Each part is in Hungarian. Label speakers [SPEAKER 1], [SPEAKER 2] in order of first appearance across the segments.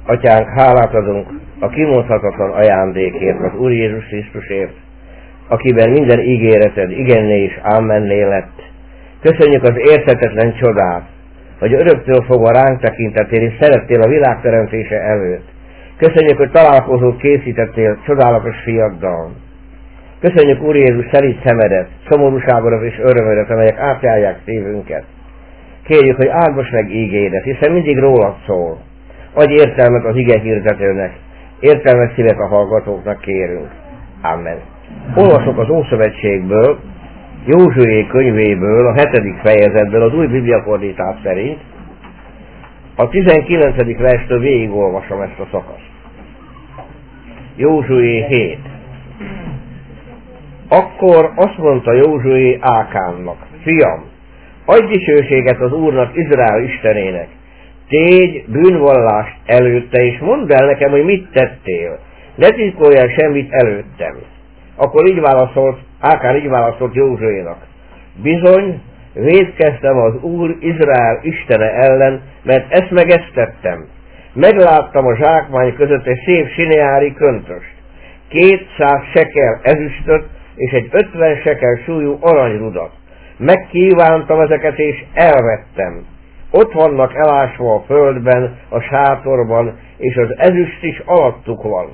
[SPEAKER 1] Atyánk, hálát adunk a kimondhatatlan ajándékért, az Úr Jézus Krisztusért, akiben minden ígéreted igenné és ámenné lett. Köszönjük az érthetetlen csodát, hogy öröktől fogva ránk tekintettél és szerettél a világ teremtése előtt. Köszönjük, hogy találkozót készítettél csodálatos fiaddal. Köszönjük, Úr Jézus, szelíd szemedet, szomorúságodat és örömödet, amelyek átjárják szívünket. Kérjük, hogy áldozd meg ígédet, hiszen mindig rólad szól. Adj értelmet az ige hirdetőnek, értelmes szívet a hallgatóknak kérünk. Amen. Olvasok az Ószövetségből, Józsué könyvéből, a 7. fejezetből, az új bibliafordítás szerint, a 19. verstől végigolvasom ezt a szakaszt. Józsué 7. Akkor azt mondta Józsué Ákánnak: fiam, adj dicsőséget az Úrnak, Izrael Istenének, tégy bűnvallást előtte, és mondd el nekem, hogy mit tettél, ne titkoljál semmit előttem. Akkor Ákán így válaszolt Józsuénak: bizony, vétkeztem az Úr Izrael Istene ellen, mert ezt meg ezt tettem. Megláttam a zsákmány között egy szép sineári köntöst, 200 sekel ezüstöt és egy 50 sekel súlyú aranyrudat. Megkívántam ezeket és elvettem. Ott vannak elásva a földben, a sátorban, és az ezüst is alattuk van.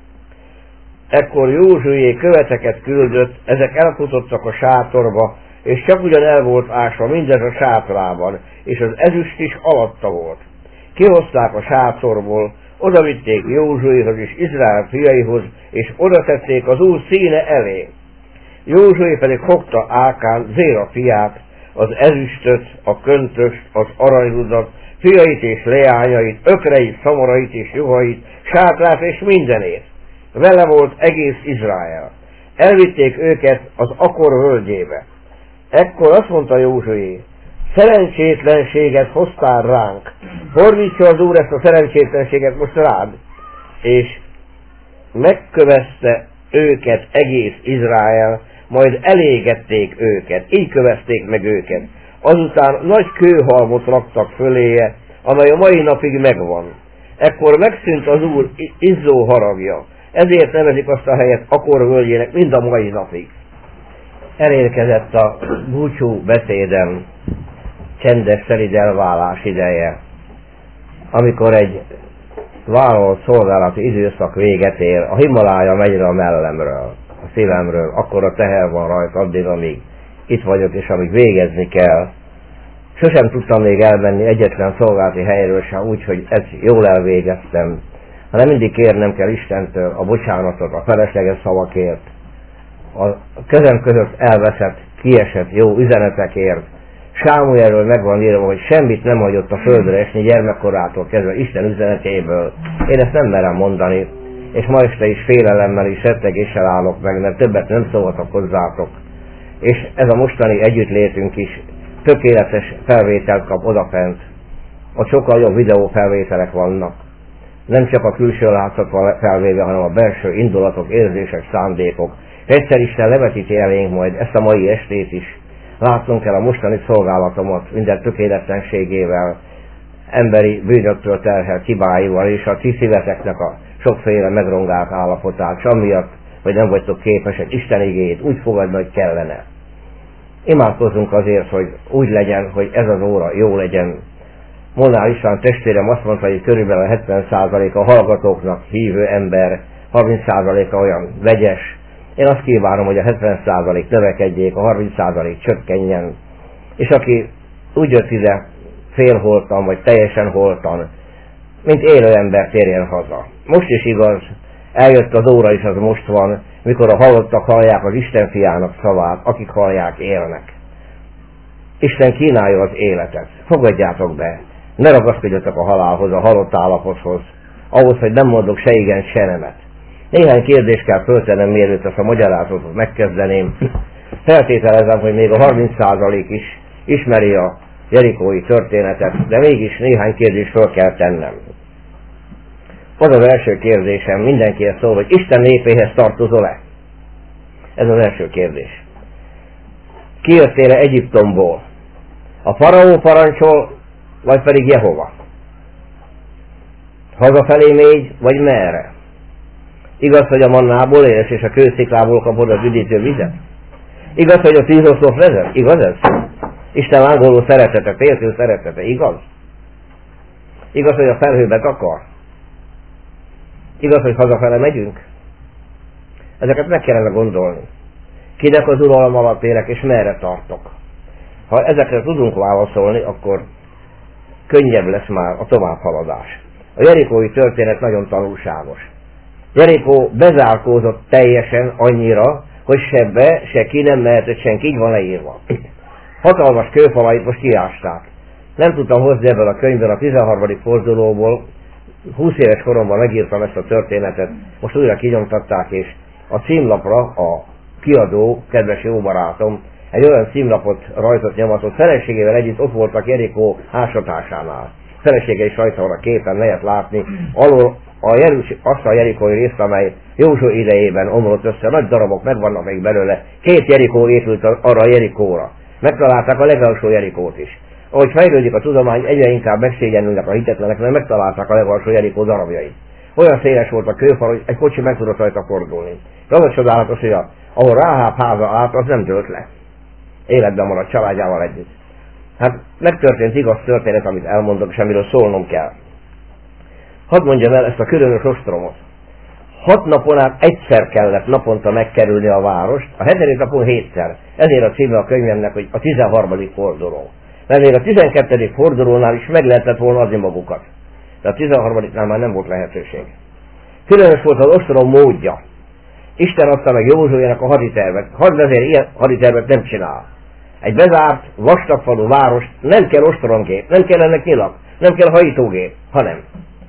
[SPEAKER 1] Ekkor Józsué követeket küldött, ezek elfutottak a sátorba, és csak ugyan el volt ásva mindez a sátrában, és az ezüst is alatta volt. Kihozták a sátorból, odavitték Józsuéhoz és Izrael fiaihoz, és oda tették az Úr színe elé. Józsué pedig fogta Ákán, Zéra fiát, az ezüstöt, a köntöst, az aranyrudat, fiait és leányait, ökreit, szamorait és juhait, sátrát és mindenét. Vele volt egész Izrael. Elvitték őket az Akor völgyébe. Ekkor azt mondta Józsué: szerencsétlenséget hoztál ránk, fordítsa az Úr ezt a szerencsétlenséget most rád. És megkövezte őket egész Izrael, majd elégették őket, így kövezték meg őket. Azután nagy kőhalmot raktak föléje, amely a mai napig megvan. Ekkor megszűnt az Úr izzó haragja, ezért nevezik azt a helyet Akor völgyének mind a mai napig. Elérkezett a búcsú beszédem csendes, szelíd elválás ideje, amikor egy vállalt szolgálati időszak véget ér, a Himalája megy a mellemről, a szívemről, akkor a teher van rajta addig, amíg itt vagyok, és amíg végezni kell. Sosem tudtam még elmenni egyetlen szolgálati helyről sem úgy, hogy ezt jól elvégeztem, hanem mindig kérnem kell Istentől a bocsánatot a felesleges szavakért, a kezem között elveszett, kiesett jó üzenetekért. Sámuelről meg van írva, hogy semmit nem hagyott a földre esni gyermekkorától kezdve Isten üzenetéből. Én ezt nem merem mondani, és ma este is félelemmel és rettegéssel állok meg, mert többet nem szólhatok hozzátok. És ez a mostani együttlétünk is tökéletes felvételt kap odafent. Ott sokkal jobb videófelvételek vannak. Nem csak a külső látszat van felvéve, hanem a belső indulatok, érzések, szándékok. Egyszer Isten levetíti elénk majd ezt a mai estét is. Látnunk kell a mostani szolgálatomat minden tökéletlenségével, emberi bűnöktől terhelt hibáival és a ti szíveteknek a sokféle megrongált állapotát, s amiatt, hogy nem vagytok képesek Isten igéjét úgy fogadni, hogy kellene. Imádkozzunk azért, hogy úgy legyen, hogy ez az óra jó legyen. Molnár István testvérem azt mondta, hogy körülbelül 70% a hallgatóknak hívő ember, 30%-a olyan vegyes. Én azt kívánom, hogy a 70% növekedjék, a 30% csökkenjen. És aki úgy jött ide félholtan, vagy teljesen holtan, mint élő ember térjen haza. Most is igaz, eljött az óra is, az most van, mikor a halottak hallják az Isten fiának szavát, akik hallják, élnek. Isten kínálja az életet. Fogadjátok be, ne ragaszkodjatok a halálhoz, a halott állapothoz, ahhoz, hogy nem mondok se igen, se nemet. Néhány kérdést kell föltennem, mielőtt ezt a magyarázatot megkezdeném. Feltételezem, hogy még a 30% is ismeri a jerikói történetet, de mégis néhány kérdést föl kell tennem. Az az első kérdésem, mindenkihez szól, hogy Isten népéhez tartozol-e? Ez az első kérdés. Kijöttél-e Egyiptomból? A faraó parancsol, vagy pedig Jehova? Hazafelé mégy, vagy merre? Igaz, hogy a mannából élsz, és a kősziklából kapod az üdítő vizet? Igaz, hogy a 10 oszlop vezet? Igaz ez? Isten lángoló szeretete, féltő szeretete, igaz? Igaz, hogy a felhőbe takar? Igaz, hogy hazafele megyünk? Ezeket meg kellene gondolni. Kinek az uralom alatt élek, és merre tartok? Ha ezekre tudunk válaszolni, akkor könnyebb lesz már a továbbhaladás. A jerikói történet nagyon tanulságos. Jerikó bezárkózott teljesen annyira, hogy se be, se ki nem mehetett senki, így van leírva. Hatalmas kőfalait most kiásták. Nem tudtam hozni ebből a könyvből a 13. fordulóból, 20 éves koromban megírtam ezt a történetet, most újra kinyomtatták, és a címlapra a kiadó, kedves jó barátom, egy olyan címlapot rajzott, nyomatott, feleségével együtt ott voltak Jerikó ásatásánál. Felesége is rajta van a képen, lehet látni, alól azt a jerikói részt, amely Józsué idejében omlott össze, nagy darabok megvannak még belőle, 2 Jerikó épült arra a Jerikóra. Megtalálták a legalsó Jerikót is. Ahogy fejlődik a tudomány, egyre inkább megszégyenülnek a hitetlenek, mert megtalálták a legalsó Jerikó darabjait. Olyan széles volt a kőfal, hogy egy kocsi meg tudott rajta fordulni. De az a csodálatos, hogy ahol Ráháb háza állt, az nem dőlt le. Életben maradt családjával együtt. Hát megtörtént igaz történet, amit elmondok, és amiről szólnom kell. Hadd mondjam el ezt a különös ostromot. 6 napon át egyszer kellett naponta megkerülni a várost, a 7. napon 7-szer. Ezért a címe a könyvemnek, hogy a 13. forduló. Mert még a 12. fordulónál is meg lehetett volna adni magukat. De a 13-nál már nem volt lehetőség. Különös volt az ostrom módja. Isten adta meg Józsuének a haditervet. Hadvezér ilyen haditervet nem csinál. Egy bezárt, vastagfalú várost nem kell ostromgép, nem kell ennek nyilak, nem kell hajítógép, hanem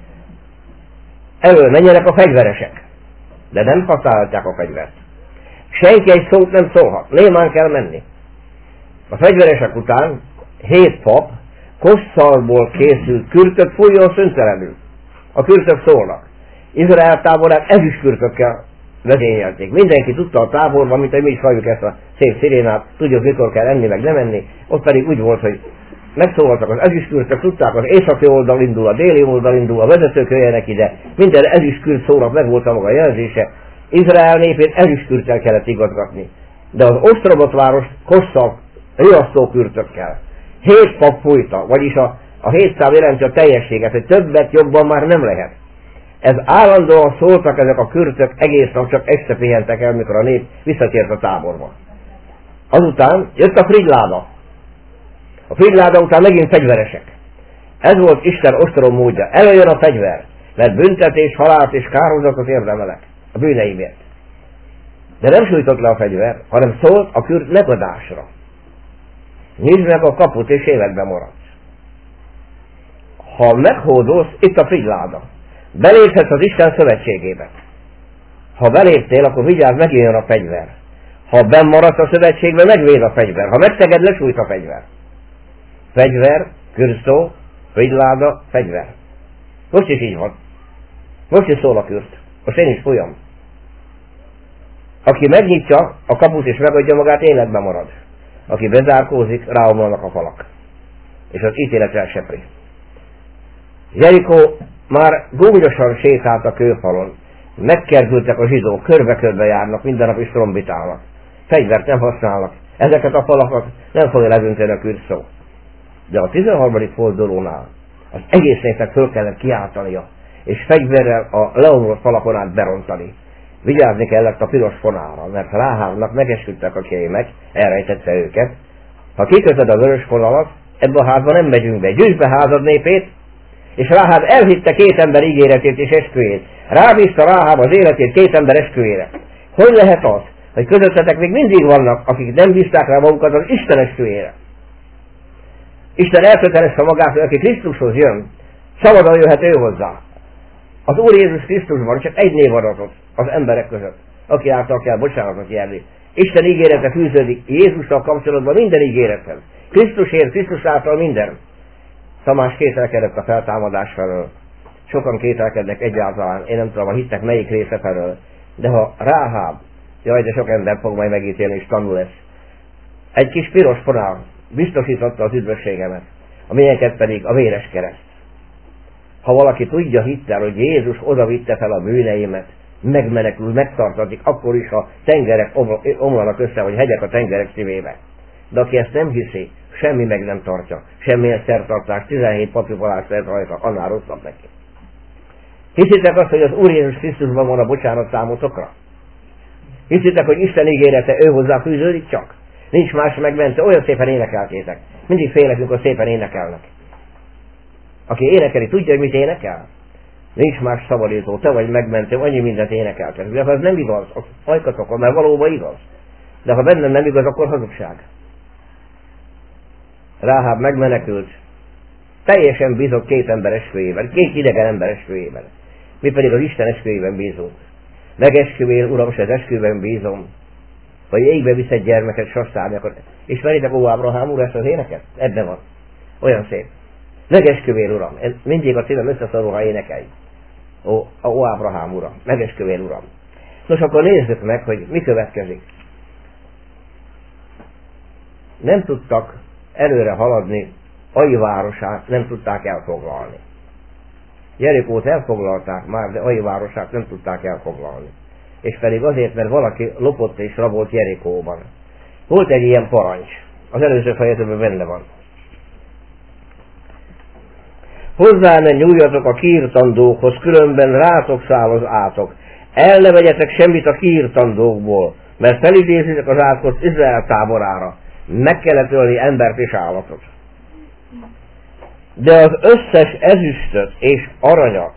[SPEAKER 1] elől menjenek a fegyveresek, de nem használhatják a fegyvert. Senki egy szót nem szólhat, némán kell menni. A fegyveresek után 7 pap kosszalból készült kürtök fújjon szüntelenül. A kürtök szólnak. Izrael táborát ezüstkürtökkel vezényelték. Mindenki tudta a táborban, mint hogy mi is halljuk ezt a szép szirénát, tudjuk mikor kell enni, meg nem enni. Ott pedig úgy volt, hogy megszólaltak az ezüstkürtök, tudták, az északi oldal indul, a déli oldal indul, a vezetők jöjjenek ide. Minden ezüstkürt szónak meg volt a maga jelzése. Izrael népét ezüstkürttel kellett igazgatni. De az ostromot várost kosszal, riasztókürtökkel. 7 pap fújta, vagyis a 7 szám jelenti a teljességet, hogy többet jobban már nem lehet. Ez állandóan szóltak ezek a kürtök, egész nap csak este pihentek el, mikor a nép visszatért a táborba. Azután jött a frigyláda. A frigyláda után megint fegyveresek. Ez volt Isten ostrom módja. Előjön a fegyver, mert büntetés, halált és kározatot érdemelek a bűneimért. De nem sújtott le a fegyver, hanem szólt a kürt megadásra. Nyisd meg a kaput, és életben maradsz. Ha meghódolsz, itt a frigyláda. Beléphetsz az Isten szövetségébe. Ha beléptél, akkor vigyázz, megjön a fegyver. Ha benn maradsz a szövetségbe, megvéd a fegyver. Ha megszeged, lesújt a fegyver. Fegyver, kürtszó, frigyláda, fegyver. Most is így van. Most is szól a kürt. Most én is folyam. Aki megnyitja a kaput és megadja magát, életben marad. Aki bezárkózik, ráomlanak a falak. És az ítélet elsepri. Jerikó már gúnyosan sétált a kőfalon. Megkerültek a zsidók, körbe-körbe járnak, minden nap is trombitálnak. Fegyvert nem használnak. Ezeket a falakat nem fogja levönteni a kürtszó. De a 13. fordulónál az egész népnek föl kellett kiáltania, és fegyverrel a leomlott falakon át berontani. Vigyázni kellett a piros fonára, mert Ráhábnak megesküdtek a kémek, elrejtette őket. Ha kikötöd a vörös fonalat, ebbe a házba nem megyünk be, gyűjtsd be házad népét, és Ráháb elhitte 2 ember ígéretét és esküjét. Rábízta Ráháb az életét 2 ember esküjére. Hogy lehet az, hogy közöttetek még mindig vannak, akik nem bízták rá magukat az Isten esküjére? Isten elkötelezte magát, hogy aki Krisztushoz jön, szabadon jöhet ő hozzá. Az Úr Jézus Krisztusban csak egy név adatot az emberek között, aki által kell bocsánatot nyerni. Isten ígérete fűződik Jézussal kapcsolatban minden ígérethez. Krisztusért, Krisztus által minden. Tamás kételkedett a feltámadás felől. Sokan kételkednek egyáltalán, én nem tudom, a hittek melyik része felől. De ha Ráháb, jaj, de sok ember fog majd megítélni, és tanul lesz. Egy kis piros fonál biztosította az üdvösségemet, a miénket pedig a véres kereszt. Ha valaki tudja hittel, hogy Jézus oda vitte fel a bűneimet, megmenekül, megtartatik, akkor is, ha tengerek omlanak össze, vagy hegyek a tengerek szívébe. De aki ezt nem hiszi, semmi meg nem tartja, semmilyen szertartás, 17 papipalás lehet rajta, annál rosszabb neki. Hiszitek azt, hogy az Úr Jézus Krisztusban van a bocsánat számotokra? Hiszitek, hogy Isten ígérete ő hozzá fűződik csak? Nincs más megmentő, olyan szépen énekeltétek. Mindig félek, amikor szépen énekelnek. Aki énekeli, tudja, hogy mit énekel? Nincs más szabadító, te vagy megmentő, annyi mindent énekeltek. De ha ez nem igaz, az hajkatokon, mert valóban igaz. De ha bennem nem igaz, akkor hazugság. Ráháb megmenekült. Teljesen bízott két ember esküjében, két idegen ember esküjében. Mi pedig az Isten esküjében bízunk. Megesküvél, Uram, se az esküvőben bízom, hogy égbe visz egy gyermeket, sasszárnyakat. Ismeritek, ó Ábrahám úr, ezt az éneket? Ebben van. Olyan szép. Megesküvél, Uram. Mindig a szívem összeszorul, ha énekelj. Ó Ábrahám ura, megesküvél, Uram. Nos, akkor nézzük meg, hogy mi következik. Nem tudtak előre haladni, Ai városát nem tudták elfoglalni. Jerikót elfoglalták már, de Ai városát nem tudták elfoglalni. És pedig azért, mert valaki lopott és rabolt Jerikóban. Volt egy ilyen parancs. Az előző fejezetben benne van. Hozzá ne nyúljatok a kiirtandókhoz, különben rátok száll az átok. El ne vegyetek semmit a kiirtandókból, mert felidézitek az átkot Izrael táborára. Meg kellett ölni embert és állatot. De az összes ezüstöt és aranyat,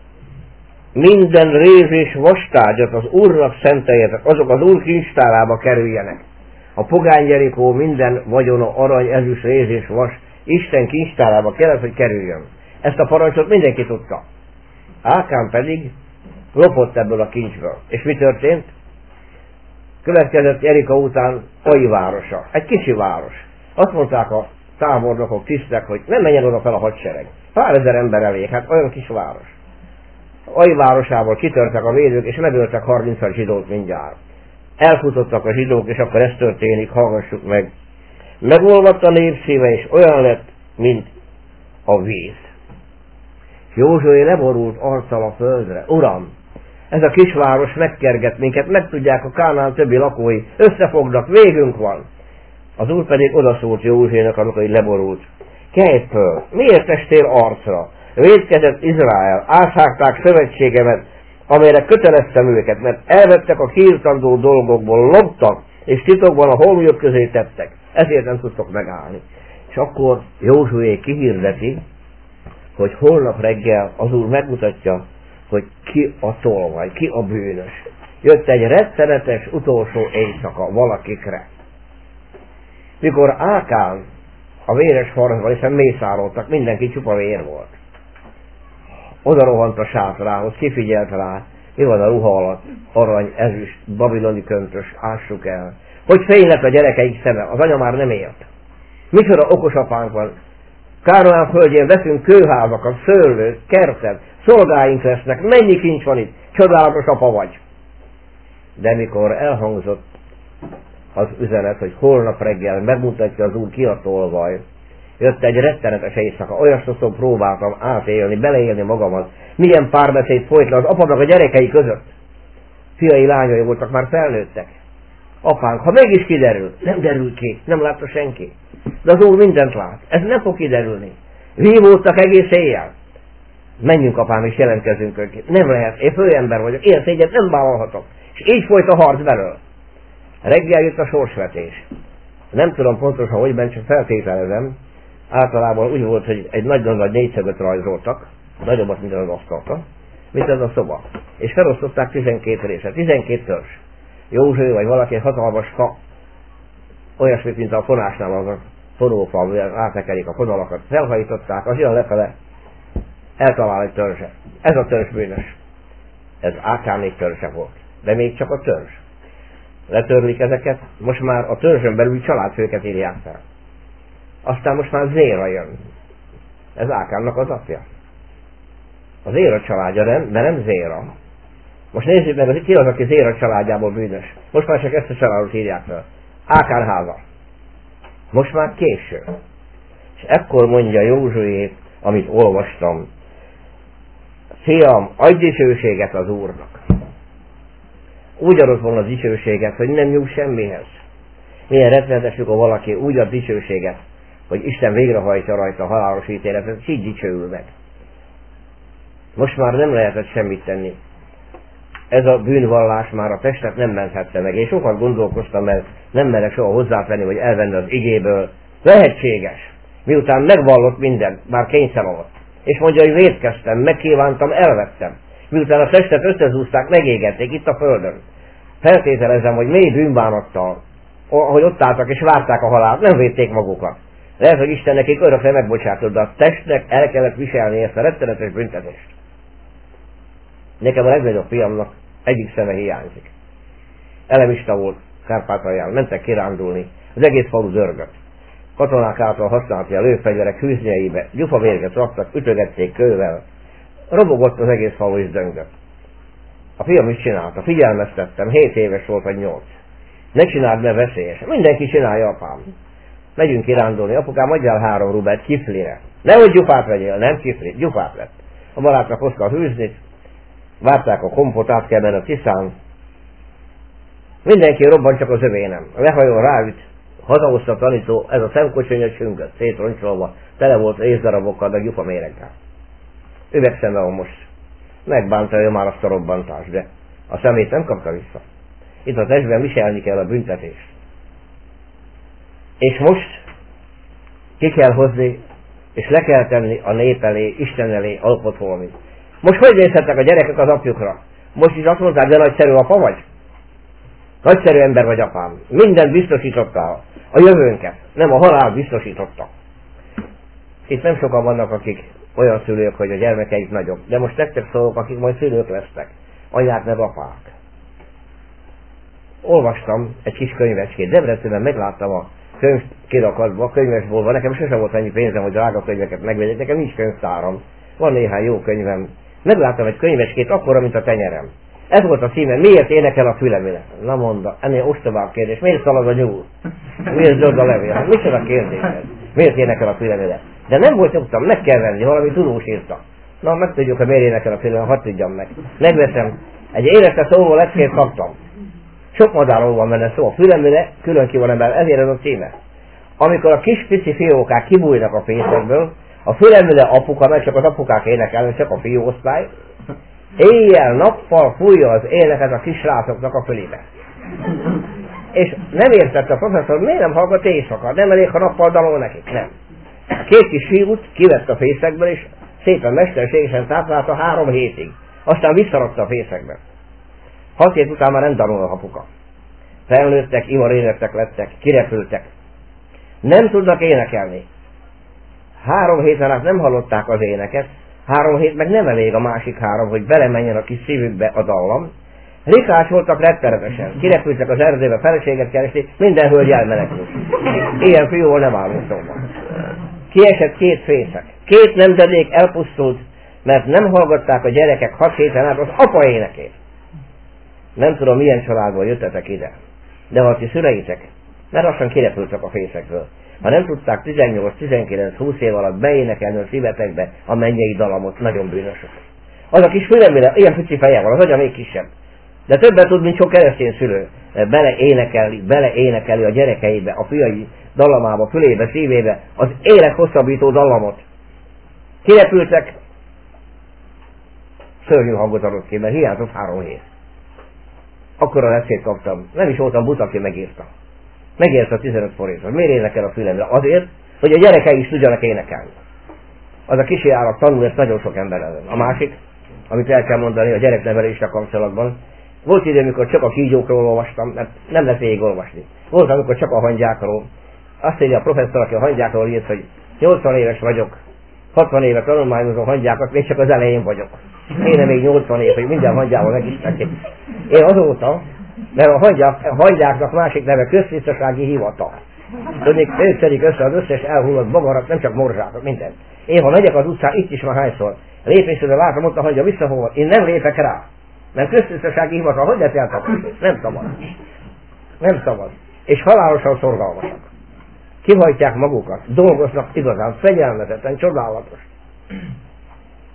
[SPEAKER 1] minden réz és vastárgyat az Úrnak szenteljetek, azok az Úr kincstárába kerüljenek. A pogány Jerikó minden vagyona, arany, ezüst, réz és vas Isten kincstárába kellett, hogy kerüljön. Ezt a parancsot mindenki tudta. Ákán pedig lopott ebből a kincsből. És mi történt? Következett Jerika után Ai városa. Egy kicsi város. Azt mondták a tábornokok, tisztek, hogy nem menjen oda fel a hadsereg. Pár ezer ember elég, hát olyan kis város. Ai városából kitörtek a védők, és megöltek 30 zsidót mindjárt. Elfutottak a zsidók, és akkor ez történik, hallgassuk meg. Megolvadt a nép szíve, és olyan lett, mint a víz. Józsué leborult arccal a földre. Uram, ez a kisváros megkerget minket, megtudják a Kánaán többi lakói, összefognak, végünk van. Az Úr pedig odaszólt Józsuénak, amikor így leborult. Kelj föl, miért estél arcra? Vétkezett Izrael, áthágták szövetségemet, amelyre köteleztem őket, mert elvettek a kiirtandó dolgokból, loptak, és titokban a holmjok közé tettek. Ezért nem tudtok megállni. És akkor Józsué kihirdeti, hogy holnap reggel az Úr megmutatja, hogy ki a tolvaj, ki a bűnös. Jött egy rettenetes utolsó éjszaka valakikre. Mikor Ákán a véres harcban, hiszen mészároltak, mindenki csupa vér volt. Oda rohant a sátrához, kifigyelt rá, mi van a ruha alatt, arany, ezüst, babiloni köntös, ássuk el. Hogy fénylett a gyerekeik szeme, az anya már nem élt. Micsoda okos apánk van. Kánaán földjén veszünk kőházakat, szőlőt, kertet, szolgáink lesznek, mennyi kincs van itt, csodálatos apa vagy. De mikor elhangzott az üzenet, hogy holnap reggel megmutatja az Úr ki a tolvaj, jött egy rettenetes éjszaka, olyan sokszor próbáltam átélni, beleélni magamat, milyen párbeszéd folyt le az apa meg a gyerekei között. Fiai, lányai voltak, már felnőttek. Apánk, ha meg is kiderül, nem derül ki, nem látta senki. De az Úr mindent lát, ez nem fog kiderülni. Vívódtak egész éjjel. Menjünk, apám, és jelentkezünk önként. Nem lehet, én főember vagyok, ilyen szégyet nem vállalhatok. És így folyt a harc belől. Reggel jött a sorsvetés. Nem tudom pontosan, hogy bent, csak feltételezem. Általában úgy volt, hogy egy nagy négyszögöt rajzoltak, nagyobbat, mint az asztalta, mint ez a szoba. És felosztották 12 részre, 12 törzs. Józsué vagy valaki hatalmas fa, olyasmit, mint a fonásnál az a fonófa, amivel átnekelik a fonalakat, felhajtották, az jön lefele, eltalál egy törzse. Ez a törzs bűnös. Ez Ákánék törzse volt. De még csak a törzs. Letörlik ezeket, most már a törzsön belül családfőket írják fel. Aztán most már Zéra jön. Ez Ákánnak az apja. A Zéra családja nem, de nem Zéra. Most nézzük meg, ki az, aki Zéra családjából bűnös. Most már csak ezt a családot írják fel. Ákán háza. Most már késő. És ekkor mondja Józsué, amit olvastam. fiam, adj dicsőséget az Úrnak. Úgy adott volna a dicsőséget, hogy nem nyúl semmihez. Milyen rettenetes, amikor valaki úgy ad dicsőséget, hogy Isten végrehajtja rajta a halálos ítéletet, és így dicsőül meg. Most már nem lehetett semmit tenni. Ez a bűnvallás már a testet nem menthette meg. Én sokat gondolkoztam, mert nem merek soha hozzátenni, vagy elvenni az igéből. Lehetséges. Miután megvallott mindent, már kényszer alatt. És mondja, hogy vétkeztem, megkívántam, elvettem. Miután a testet összezúzták, megégették itt a földön. Feltételezem, hogy mély bűnbánattal, ahogy ott álltak és várták a halált, nem védték magukat. Lehet, hogy Isten nekik örökre megbocsátott, de a testnek el kellett viselni ezt a rettenetes büntetést. Nekem a legnagyobb fiamnak egyik szeme hiányzik. Elemista volt Kárpátalján, mentek kirándulni, az egész falu dörgött. Katonák által használták a lőfegyverek hűznyeibe, gyufavérget raktak, ütögették kővel. Robogott az egész falu és döngött. A fiam is csinálta, figyelmeztettem, 7 éves volt vagy 8. Ne csináld, mert veszélyes. Mindenki csinálja, apám. Megyünk kirándulni, apukám, adjál 3 rubelt kiflire. Nehogy gyufát vegyél, nem kiflit, gyufát lett. A barátnak hozta a hűznit, várták a kompot, át kell menni a Tiszán. Mindenki robban, csak az övé nem. Lehajol, ráüt, hazahozta a tanító, ez a szemkocsonya csüngött, szétroncsolva, tele volt részdarabokkal, meg gyufaméreggel. Üvegszeme van most. Megbánta már azt a robbantást, de a szemét nem kapta vissza. Itt a testben viselni kell a büntetést. És most ki kell hozni, és le kell tenni a nép elé, Isten elé alkot holmit. Most hogy nézhetnek a gyerekek az apjukra? Most is azt mondták, de nagyszerű apa vagy? Nagyszerű ember vagy, apám. Mindent biztosítottál. A jövőnket, nem a halál biztosította. Itt nem sokan vannak, akik olyan szülők, hogy a gyermekeik nagyobb. De most nektek szólok, akik majd szülők lesznek. Anyák, meg apák. Olvastam egy kis könyvecskét. Debrecenben megláttam a könyvkirakatba, könyvesboltban. Nekem sosem volt ennyi pénzem, hogy drága könyveket megvegyek. Nekem nincs könyvtáram. Van néhány jó könyvem. Megláttam egy könyvecskét, akkora, mint a tenyerem. Ez volt a címe, miért énekel a fülemüle? Na mondd, ennél ostobább kérdés. Miért szalad a nyúl? Miért zöld a levél? Micsoda kérdés ez? Miért énekel a fülemüle? De nem volt nyugtam, meg kell venni, valami tudós írta. Na, megtudjuk, hogy miért énekel a fülemüle, hadd tudjam meg. Megveszem. Egy életre szóló leckét kaptam. Sok madárról van benne szó. A fülemüle külön ki van ember, ezért ez a címe. Amikor a kis pici fiókák kibújnak a fészekből, a fülemüle apuka, meg csak az apukák énekelnek, csak a fiúosztály, éjjel-nappal fújja az éneket a kisrácoknak a fölébe. És nem értette a professzor, miért nem hallgat éjszaka, nem elég, ha nappal dalol nekik, nem. A 2 kis fiút kivett a fészekből, és szépen mesterségesen táplálta 3 hétig. Aztán visszarakta a fészekbe. 6 hét után már nem dalol a apuka. Felnőttek, imarénektek lettek, kirepültek. Nem tudnak énekelni. 3 héten át nem hallották az éneket, 3 hét meg nem elég a másik 3, hogy belemenjen a kis szívükbe a dallam. Rikás voltak rettenetesen, kirepültek az erdőbe, feleséget keresni, minden hölgy elmenekült. Ilyen fiúval nem állunk szóval. Kiesett 2 fészek, 2 nemzedék elpusztult, mert nem hallgatták a gyerekek 6 héten át az apa énekét. Nem tudom, milyen családból jöttetek ide, de ha ti szüleitek, mert lassan kirepültek a fészekből. Ha nem tudták 18-19-20 év alatt beénekelni a szívetekbe a mennyei dalamot, nagyon bűnösök. Az a kis fülemüle, ilyen pici feje van, az agya még kisebb. De többet tud, mint sok keresztény szülő. Beleénekeli a gyerekeibe, a fiai dallamába, fülébe, szívébe az élet hosszabbító dallamot. Kirepültek, szörnyű hangot adott ki, mert hiányzott 3 hét. Akkor a leckét kaptam. Nem is voltam buta, aki megírta. Megérte a 15 forintot. Miért énekel a fülemre? Azért, hogy a gyerekei is tudjanak énekelni. Az a kisi állat tanul, ezt nagyon sok ember ellen. A másik, amit el kell mondani a gyereknevelésre kapcsolatban, volt idő, amikor csak a kígyókról olvastam, mert nem lehet végig olvasni. Volt, amikor csak a hangyákról. Azt írja a professzor, aki a hangyákról írt, hogy 80 éves vagyok, 60 éve tanulmányozom hangyákat, még csak az elején vagyok. Kéne még 80 év, hogy minden hangyával megismerték. Én azóta, mert a hangyáknak másik neve köztisztasági hivatal. Tudnék, ők szedik össze az összes elhullott bogarat, nem csak morzsákat, mindent. Én ha megyek az utcán, itt is már hányszor. Lépésre látom, ott a hangya visszafogad. Én nem lépek rá. Mert köztisztasági hivatal, hogy lehet eltaposni? Nem szabad. Nem szabad. És halálosan szorgalmasak. Kihajtják magukat, dolgoznak igazán, fegyelmezetten, csodálatos.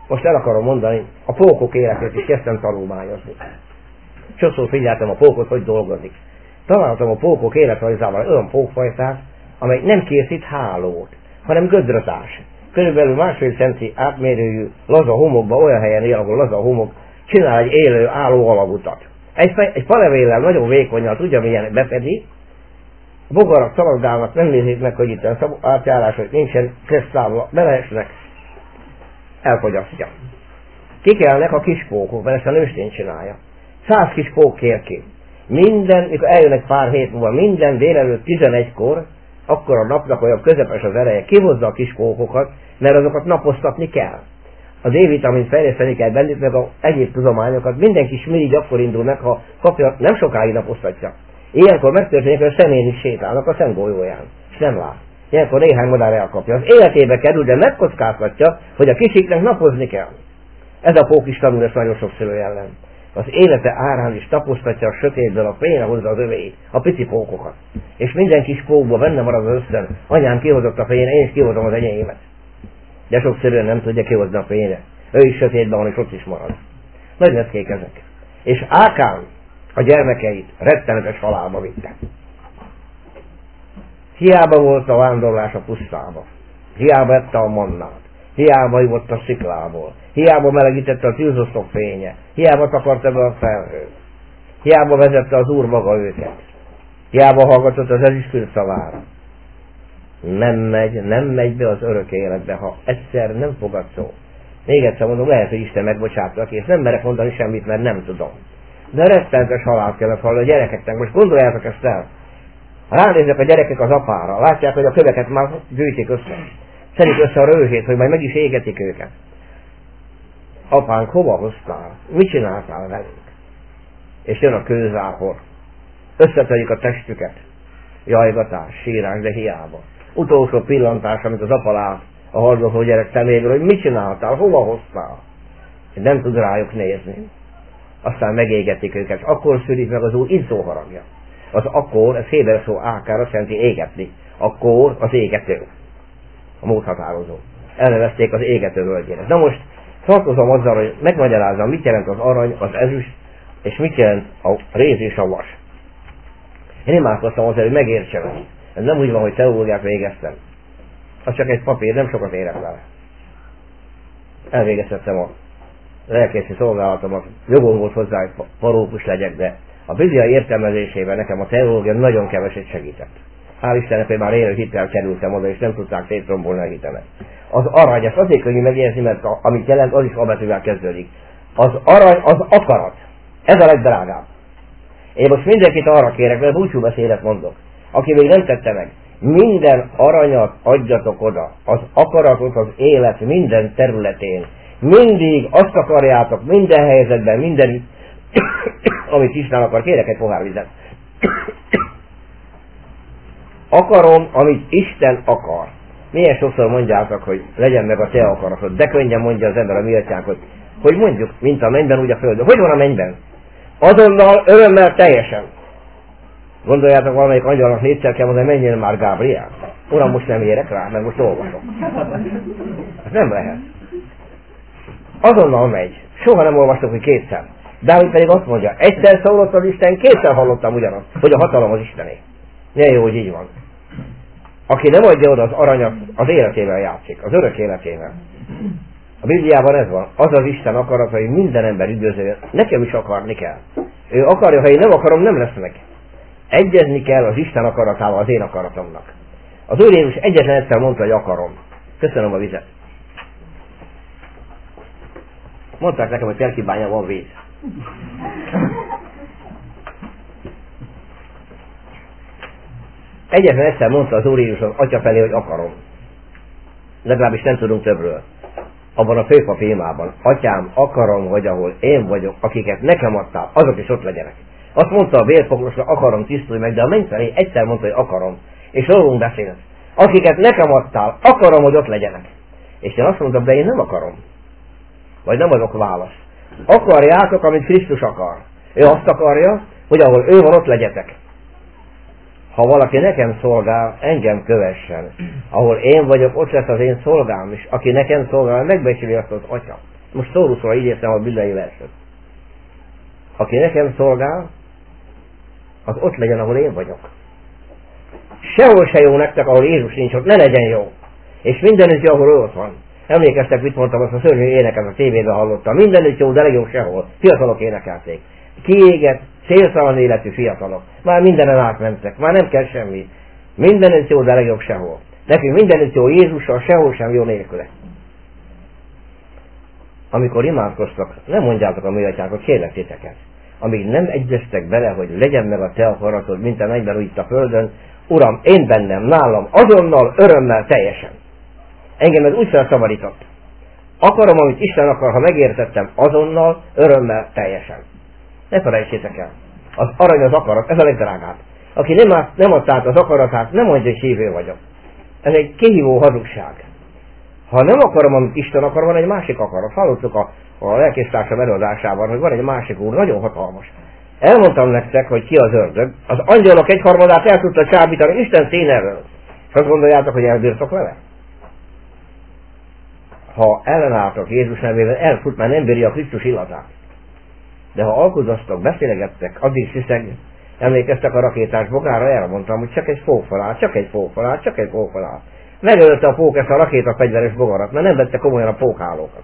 [SPEAKER 1] most el akarom mondani, a pókok életét is kezdtem tanulmányozni. Sokszor figyeltem a pókot, hogy dolgozik. Találtam a pókok életrajzával olyan pókfajtát, amely nem készít hálót, hanem gödrötás. Körülbelül 1,5 centi átmérőjű laza homokba, olyan helyen él, ahol laza homok, csinál egy élő, álló alagutat. Egy falevéllel nagyon vékonnyal tudja milyen befedi, a bogarak szaladgálnak, nem nézik meg, hogy itt a átjárás, hogy nincsen kresztávla, beleesnek, elfogyasztja. Kikelnek a kis pókok, mert ezt a nőstény csinálja. 100 kis pók kér ki. Minden, mikor eljönnek pár hét múlva, minden délelőtt 11-kor, akkor a napnak olyan közepes az ereje, kihozza a kis pókokat, mert azokat napoztatni kell. A D-vitamint fejleszteni kell bennük, meg az egyéb tudományokat, minden kis mirigy akkor indul meg, ha kapja, nem sokáig napoztatja. Ilyenkor megtörténik, hogy a szemén is sétálnak a szemgolyóján, és nem lát. Ilyenkor néhány madár elkapja. Az életébe kerül, de megkockáztatja, hogy a kisiknek napozni kell. Ez a pók is tanul, ezt nagyon sok szülő ellen. Az élete árán is tapoztatja a sötétből, a fényre hozza az övéit, a pici pókokat. És minden kis pókból benne marad az ösztön. Anyám kihozott a fényre, én is kihozom az enyémet. De sok szülő nem tudja kihozni a fényre. Ő is sötétben van, és ott is marad. Nagy leckék ezek. És Ákán a gyermekeit rettenetes halálba vitte. Hiába volt a vándorlás a pusztába. Hiába ette a mannát. Hiába ivott a sziklából. Hiába melegítette a tűzoszlop fénye. Hiába takarta be a felhőt. Hiába vezette az Úr maga őket. Hiába hallgatott az ezüstűr szavára. Nem megy be az örök életbe, ha egyszer nem fogad szó. Még egyszer mondom, lehet, hogy Isten megbocsátlak, és nem merek mondani semmit, mert nem tudom. De rettenetes halált kellett hallani a gyerekeknek. Most gondoljátok ezt el. Ha ránéznek a gyerekek az apára, látják, hogy a köveket már gyűjtik össze. Szedik össze a rőzsét, hogy majd meg is égetik őket. Apánk, hova hoztál? Mit csináltál velünk? És jön a kőzápor. Összetörik a testüket. Jajgatás, sírás, de hiába. Utolsó pillantás, amit az apa lát a haldozó gyerek szeméből, hogy mit csináltál, hova hoztál? Nem tud rájuk nézni. Aztán megégetik őket. Akkor szűrik meg az Úr izzó haragja. Az akkor, ez héber szó ákára szenti égetni. Akkor az égető. A módhatározó. Elnevezték az égető völgyének. Na most tartozom azzal, hogy megmagyarázzam, mit jelent az arany, az ezüst, és mit jelent a réz és a vas. Én imádkoztam azért, hogy megértsem ezt. Ez nem úgy van, hogy teológiát végeztem. Az csak egy papír, nem sokat érek vele. Elvégeztettem a lelkészi szolgálatomat, jogom volt hozzá, hogy parókus legyek, de a Biblia értelmezésében nekem a teológia nagyon keveset segített. Hál' Istennek, hogy már élő hittel kerültem oda, és nem tudták szétrombolni a hitemet. Az arany, ezt azért könnyű megérzni, mert amit jelent, az is A betűvel kezdődik. Az arany az akarat. Ez a legdrágább. Én most mindenkit arra kérek, mert búcsú beszédet mondok. Aki még nem tette meg, minden aranyat adjatok oda. Az akaratot az élet minden területén. Mindig azt akarjátok, minden helyzetben, minden, amit Isten akar. Kérek egy pohár vizet. Akarom, amit Isten akar. Milyen sokszor mondjátok, hogy legyen meg a te akaratod. De könnyen mondja az ember a mi atyánk, hogy mondjuk, mint a mennyben, úgy a földön. Hogy van a mennyben? Azonnal, örömmel, teljesen. Gondoljátok, valamelyik angyalnak 4-szer kell mondani, menjen már Gábriel. Uram, most nem érek rá, mert most olvasok. Ez nem lehet. Azonnal megy. Soha nem olvastok, hogy 2-szer. Dávid pedig azt mondja, egyszer szólott az Isten, 2-szer hallottam ugyanazt, hogy a hatalom az Istené. Ne jó, hogy így van. Aki nem adja oda az aranyat, az életével játszik, az örök életével. A Bibliában ez van. Az az Isten akarata, hogy minden ember üdvözöljön. Nekem is akarni kell. Ő akarja, ha én nem akarom, nem lesz meg. Egyezni kell az Isten akaratával az én akaratomnak. Az Úr Jézus egyetlen egyszer mondta, hogy akarom. Köszönöm a vizet. Mondták nekem, hogy Telkibányán van víz. Egyetlen egyszer mondta az Úr Jézus az Atya felé, hogy akarom. Legalábbis nem tudunk többről. Abban a főpap imában. Atyám, akarom, hogy ahol én vagyok, akiket nekem adtál, azok is ott legyenek. Azt mondta a vérfoglosra, akarom, tisztulj meg, de a mennyfelé egyszer mondta, hogy akarom. És rólunk beszélsz. Akiket nekem adtál, akarom, hogy ott legyenek. És én azt mondtam, de én nem akarom. Vagy nem adok választ. Akarjátok, amit Krisztus akar. Ő azt akarja, hogy ahol ő van, ott legyetek. Ha valaki nekem szolgál, engem kövessen. Ahol én vagyok, ott lesz az én szolgám is. Aki nekem szolgál, megbecsüli azt az Atya. Most Szóruszról idéztem a bibliai verset. Aki nekem szolgál, az ott legyen, ahol én vagyok. Sehol se jó nektek, ahol Jézus nincs ott, ne legyen jó. És mindenütt jó, ahol ő ott van. Emlékeztek, mit mondtam, azt a szörnyű éneket a tévében hallottam. Mindenütt jó, de legjobb sehol. Fiatalok énekelték. Kiégett, céltalan életű fiatalok. Már mindenen átmentek, már nem kell semmi. Mindenütt jó, de legjobb sehol. Nekünk mindenütt jó Jézussal, sehol sem jó nélküle. Amikor imádkoztak, nem mondjátok a mi atyánkot, kérlek titeket. Amíg nem egyeztek bele, hogy legyen meg a te akaratod, mint a mennyben, úgy itt a földön, Uram, én bennem, nálam, azonnal, örömmel, teljesen. Engem ez úgy felszabadított. Akarom, amit Isten akar, ha megértettem, azonnal, örömmel, teljesen. Ne felejtsétek el. Az arany az akarat, ez a legdrágább. Aki nem adta át az akaratát, nem mondja, hogy hívő vagyok. Ez egy kihívó hazugság. Ha nem akarom, amit Isten akar, van egy másik akarat. Hallottuk a lelkésztársam előadásában, hogy van egy másik úr, nagyon hatalmas. Elmondtam nektek, hogy ki az ördög. Az angyalok egyharmadát el tudta csábítani Isten színéről. És azt gondoljátok, hogy elbírtok vele? Ha ellenálltok Jézus nevében, elfut, mert nem bírja a Krisztus illatát. De ha alkudoztok, beszélgettek, addig sziszeg, emlékeztek a rakétás bogára, elmondtam, hogy csak egy fókfalát, csak egy fókfalát, csak egy fókfalát. Megölte a pók ezt a rakétafegyveres bogarat, mert nem vette komolyan a pókhálókat.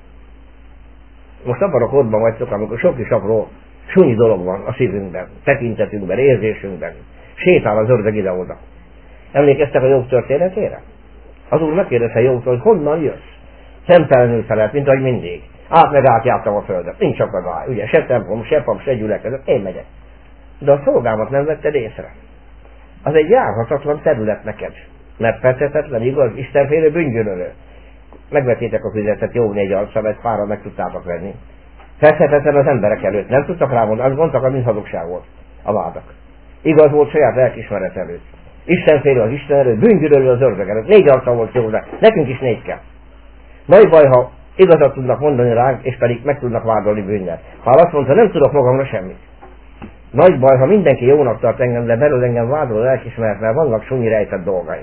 [SPEAKER 1] Most abban a korban vagytok, amikor sok is apró sunyi dolog van a szívünkben, tekintetünkben, érzésünkben. Sétál az ördög ide-oda. Emlékeztek a Jobb történetére? Az úr megkérdezte Jobbtól, hogy honnan jössz? Szemtelenül felelt, mint ahogy mindig. Átjártam a földet, nincs akadály, ugye, se templom, se pap, se gyülekezet, én megyek. De a szolgámat nem vetted észre. Az egy járhatatlan terület neked, mert fethetetlen, igaz, istenfélő bűngyűlölő. Megvettétek a füzetet, jó 4 alszavet, pára meg tudtátok venni. Fethetetlen az emberek előtt, nem tudtak rámondani, azt mondtak, hogy mind hazugság volt a vádak. Igaz volt saját lelkismeret előtt. Istenfélő az Isten előtt, bűngyűlölő az ördög előtt. 4 arca volt jó, de nekünk is 4 kell. Nagy baj, ha igazat tudnak mondani ránk, és pedig meg tudnak vádolni bűnnel. Ha azt mondta, nem tudok magamra semmit. Nagy baj, ha mindenki jónak tart engem, de belül engem vádol a lelkismeret, mert vannak sunyi rejtett dolgaim.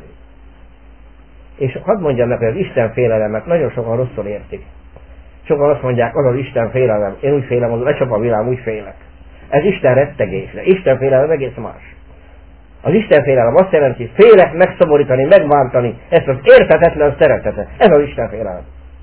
[SPEAKER 1] És hadd mondjam meg, hogy az Isten félelemet nagyon sokan rosszul értik. Sokan azt mondják, az az Isten félelem, én úgy félem, az lecsap a világ, úgy félek. Ez Isten rettegésre. Isten félelem egész más. Az Isten félelem azt jelenti, félek megszomorítani, megbántani ezt az érthetetlen szeretetet. Ez az Isten félelem.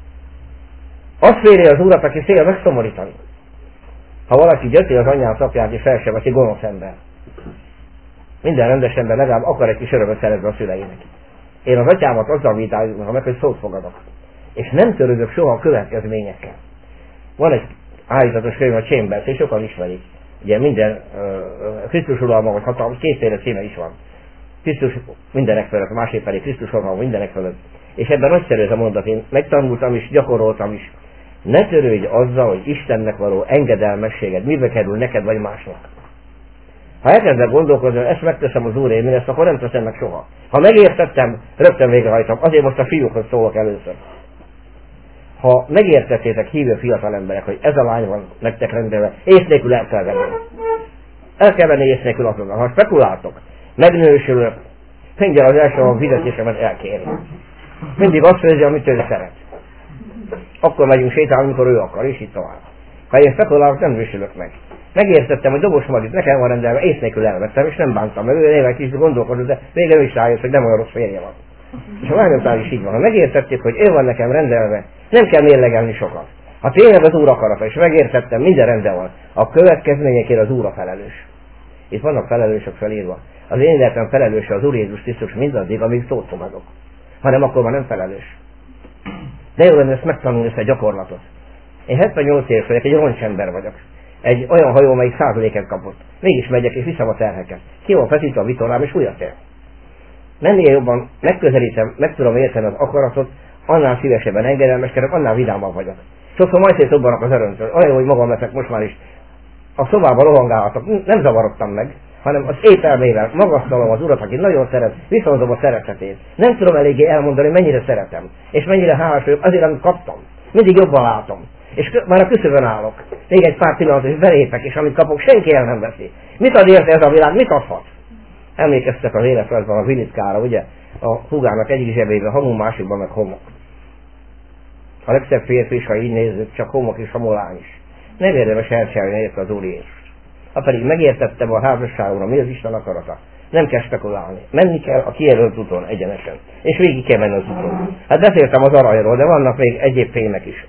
[SPEAKER 1] Azt féli az Urat, aki fél megszomorítani. Ha valaki gyöti az anyját, apját és fel sem veszi, gonosz ember. Minden rendes ember legalább akar egy kis örömöt szerezni a szüleinek. Én az atyámat azzal vitáljuk meg, hogy szót fogadok. És nem törődök soha a következményekkel. Van egy állítatos könyv, a Chambers, és sokan ismerik. Ugye minden Krisztus uralma vagy hatalmas, kétféle címe is van. Krisztus mindenek fölött, a másik pedig Krisztus uralma mindenek fölött. És ebben nagyszerű ez a mondat, én megtanultam is, gyakoroltam is. Ne törődj azzal, hogy Istennek való engedelmességed mibe kerül neked vagy másnak. Ha elkezdek gondolkozni, hogy ezt megteszem az Úrért, ezt akkor nem teszem meg soha. Ha megértettem, rögtön végrehajtom. Azért most a fiúkhoz szólok először. Ha megértettétek, hívő fiatal emberek, hogy ez a lány van nektek rendelve, ész nélkül el kell venni. El kell venni ész nélkül azonnal. Ha spekuláltok, megnősülök, mindjárt az első a fizetésemet elkérni. Mindig azt főzi, amit ő szeret. Akkor megyünk sétálni, amikor ő akar, és így tovább. Ha én spekulálok, nem nősülök meg. Megértettem, hogy Dobos Marit nekem van rendelve, ész nélkül elvettem, és nem bántam, mert ő évek is gondolkodott, de végül is rájött, hogy nem olyan rossz férje van. És a lányomtál is így van. Ha megértették, hogy ő van nekem rendelve, nem kell mérlegelni sokat. Ha tényleg az Úr akarata, és megértettem, minden rendben van, a következményekért az Úr a felelős. Itt vannak felelősök felírva. Az én életem felelőse az Úr Jézus Krisztus mindaddig, amíg szót fogadok. Ha nem, akkor már nem felelős. De jó lenne ezt megtanulni, ezt a gyakorlatot. Én 78 éves vagyok, egy roncsember vagyok. Egy olyan hajó, amelyik 100 léket kapott. Mégis megyek és viszem a terheket. Ki van feszítve a vitorlám, és újat ér. Mennél jobban megközelítem, meg tudom érteni az akaratot, annál szívesebben engedelmeskedek, annál vidámabb vagyok. Sokszor majd szétobbanak az örömtől. Olyan jó, hogy magam leszek most már is. A szobában rohangálhatok, nem zavarodtam meg, hanem az épp elmével magasztalom az Urat, aki nagyon szeret, viszonzom a szeretetét. Nem tudom eléggé elmondani, mennyire szeretem, és mennyire hálás vagyok azért, amit kaptam. Mindig jobban látom. És már a küszöbön állok. Még egy pár pillanat, és belépek, és amit kapok, senki el nem veszi. Mit ad érte ez a világ? Mit adhat? Emlékeztek az életrajzban a Vilitkára, ugye? A húgának egyik zsebében hamú, másikban meg homok. A legszebb férfi is, ha így nézzük, csak homok és hamolány is. Nem érdemes elcselni érte az Úr Jézust. Ha pedig megértettem a házasságomra, mi az Isten akarata, nem kell spekulálni. Menni kell a kijelölt úton egyenesen. És végig kell menni az úton. Hát beszéltem az aranyról, de vannak még egyéb fémek is.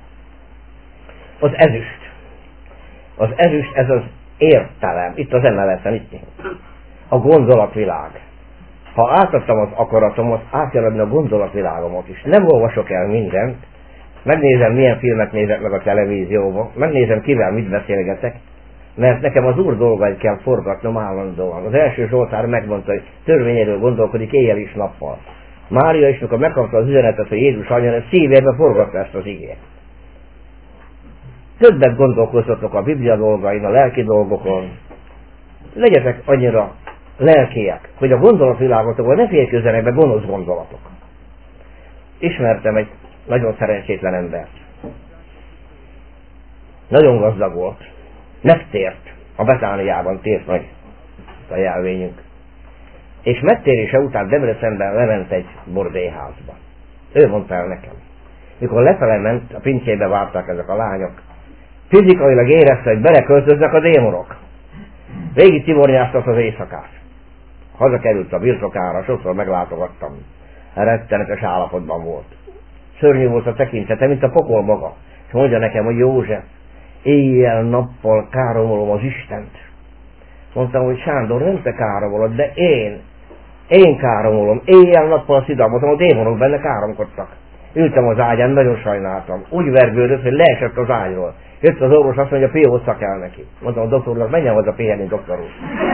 [SPEAKER 1] Az ezüst. Az ezüst, ez az értelem. Itt az emeleten, itt. A gondolatvilág. Ha átadtam az akaratomat, át kell adni a gondolatvilágomat is. Nem olvasok el mindent, megnézem, milyen filmet nézek meg a televízióban, megnézem, kivel mit beszélgetek, mert nekem az Úr dolgait kell forgatnom állandóan. Az első Zsoltár megmondta, hogy törvényéről gondolkodik éjjel és nappal. Mária is, mikor megkapta az üzenetet, hogy Jézus anya, szívében forgatta ezt az igét. Többet gondolkozzatok a Biblia dolgain, a lelki dolgokon. Legyetek annyira lelkiek, hogy a gondolatvilágotokban ne félközzenek be gonosz gondolatok. Ismertem egy nagyon szerencsétlen embert. Nagyon gazdag volt. Megtért. A Betániában tért meg a jelvényünk. És megtérése után Debrecenben lement egy bordélyházba. Ő mondta el nekem. Mikor lefele ment, a pincébe várták ezek a lányok. Fizikailag érezte, hogy beleköltöznek a démonok. Végig tibornyáztat az éjszakát. Hazakerült a birtokára, sokszor meglátogattam. Rettenetes állapotban volt. Szörnyű volt a tekintete, mint a pokol maga. És mondja nekem, hogy József, éjjel-nappal káromolom az Istent. Mondtam, hogy Sándor, nem te káromolod, de én káromolom. Éjjel-nappal a szidalmatom, a démonok benne káromkodtak. Ültem az ágyán, nagyon sajnáltam. Úgy vergődött, hogy leesett az ágyról. Jött az orvos, azt mondja, pióca kell neki. Mondtam a doktornak, menjen haza pihenni, doktor úr.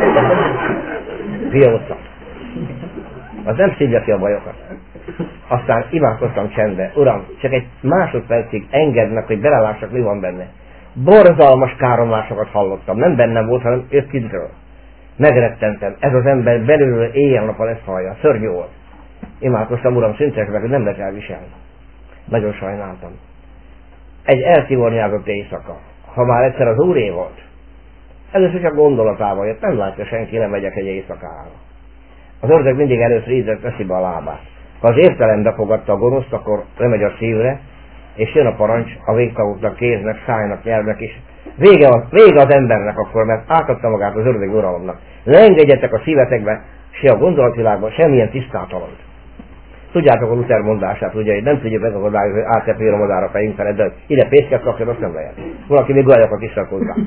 [SPEAKER 1] Pióca. Az nem szívja ki a bajokat. Aztán imádkoztam csendbe. Uram, csak egy másodpercig engedd meg, hogy belelássak, mi van benne. Borzalmas káromlásokat hallottam. Nem bennem volt, hanem jött kintről. Megrettentem. Ez az ember belülről éjjel-nappal ezt hallja. Szörnyű volt. Imádkoztam, Uram, szüntesd meg, hogy nem lehet elviselni. Nagyon sajnáltam. Egy eltivornyázott éjszaka. Ha már egyszer az Úré volt, először csak gondolatával jött, nem látja senki, nem megyek egy éjszakára. Az ördög mindig először így teszi be a lábát. Ha az értelembe fogadta a gonoszt, akkor lemegy a szívre, és jön a parancs a végtagoknak, kéznek, szájnak, nyelvnek is. Vége az embernek akkor, mert átadta magát az ördög uralomnak. Ne engedjetek a szívetekbe, se a gondolatvilágban, semmilyen tisztátalant. Tudjátok a Luther mondását, ugye, hogy nem tudjuk megakadályozni, hogy átepél a madár a fejünk felett, de ide pénzket kapjon, azt nem lehet. Valaki még gajakat is rak hozzá.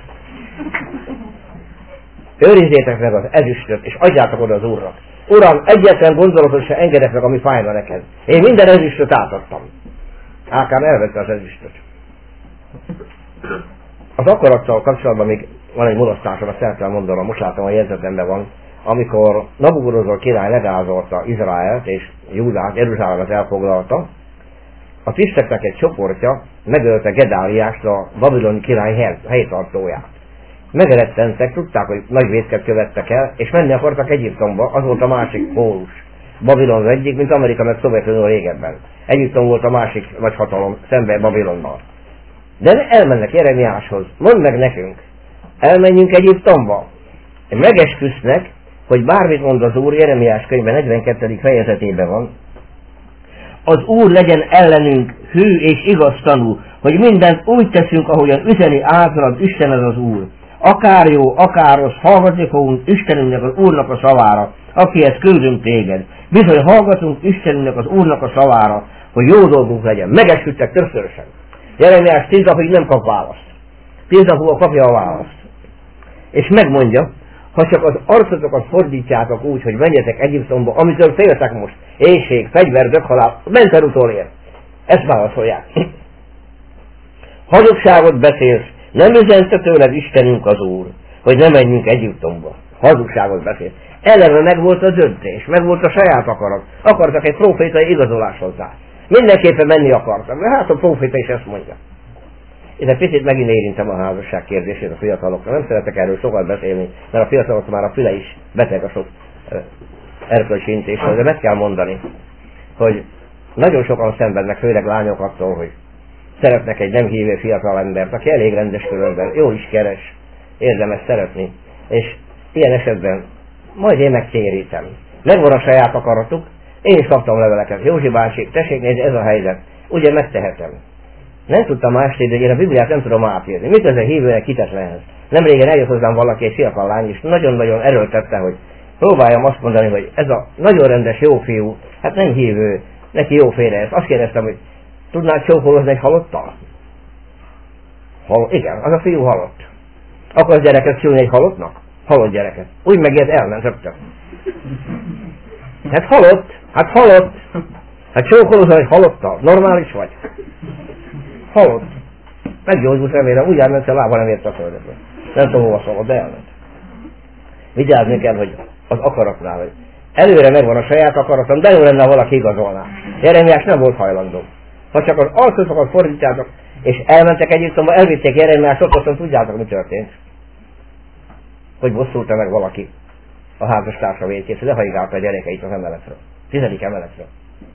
[SPEAKER 1] Őrizzétek meg az ezüstöt, és adjátok oda az Úrnak. Uram, egyetlen gondolatot se engedek meg, ami fájna neked. Én minden ezüstöt átadtam. Ákán elvette az ezüstöt. Az akarattal kapcsolatban még van egy mulasztásom, azt el kell mondanom, most látom, a jegyzetemben van, amikor Nabukodonozor király legázolta Izraelt és Júdát, Jeruzsálemet elfoglalta, a tiszteknek egy csoportja megölte Gedáliást, a babiloni király helytartóját. Megrettentek, tudták, hogy nagy vétket követtek el, és menni akartak Egyiptomba, az volt a másik pólus. Babilon az egyik, mint Amerika meg Szovjetunió régebben. Egyiptom volt a másik nagy hatalom, szemben Babilonnal. De elmennek Jeremiáshoz, mondd meg nekünk, elmenjünk Egyiptomba. Megesküsznek, hogy bármit mond az Úr, Jeremiás könyvben 42. fejezetében van, az Úr legyen ellenünk hű és igaz tanú, hogy mindent úgy teszünk, ahogyan üzeni általad Istened az Úr. Akár jó, akár rossz, hallgatni fogunk Istenünknek az Úrnak a szavára, akihez küldünk téged. Bizony hallgatunk Istenünknek az Úrnak a szavára, hogy jó dolgunk legyen. Megesküdtek többszörösen. Jeremiás 10 napig nem kap választ. 10 napig kapja a választ. És megmondja, ha csak az arcotokat fordítjátok úgy, hogy menjetek Egyiptomba, amitől féltek most, éhség, fegyver, döghalál, menten utolért. Ezt válaszolják. Hazugságot beszélsz, nem üzente tőled Istenünk az Úr, hogy ne menjünk Egyiptomba. Hazugságot beszélsz. Eleve meg volt a döntés, meg volt a saját akarat. Akartak egy profétai igazolás hozzá. Mindenképpen menni akartak, de hát a proféta is ezt mondja. Én egy picit megint érintem a házasság kérdését a fiatalokra. Nem szeretek erről sokat beszélni, mert a fiatalok már a füle is beteg a sok erkölcsi intésről, de meg kell mondani, hogy nagyon sokan szenvednek, főleg lányok attól, hogy szeretnek egy nem hívő fiatal embert, aki elég rendes körülben, jó is keres, érdemes szeretni, és ilyen esetben majd én megtérítem. Megvan a saját akaratuk, én is kaptam leveleket. Józsi bácsi, tessék nézni, ez a helyzet. ugye megtehetem. Nem tudtam másképp, én a Bibliát nem tudom átírni. Mit ez a hívőnek hitetlenhez? Nemrégen eljött hozzám valaki, egy fiatal lány, és nagyon-nagyon erőltette, hogy próbáljam azt mondani, hogy ez a nagyon rendes jó fiú, hát nem hívő, neki jó félre ezt. Azt kérdeztem, hogy tudnál csókolózni egy halottal? Igen, az a fiú halott. Akarsz gyereket szülni egy halottnak? Halott gyereket. Úgy megért, elment rögtön. Hát halott. Hát csókolózol egy halottal. Normális vagy? Halott. Meggyógyult, remélem, úgy elment, a lába nem ért a földetbe. Nem tudom, hova szólott, de elment. Vigyázni kell, hogy az akaratnál, hogy előre megvan a saját akaratom, de jó lenne, valaki igazolná. Jeremiás nem volt hajlandó. Ha csak az alsószokat fordítjátok, és elmentek Egyiptomba, elvitték Jeremiás, ott tudjátok, mi történt. Hogy bosszulta meg valaki a házastársa vétkét, hogy lehaigálta a gyerekeit az emeletről. 10. emeletre.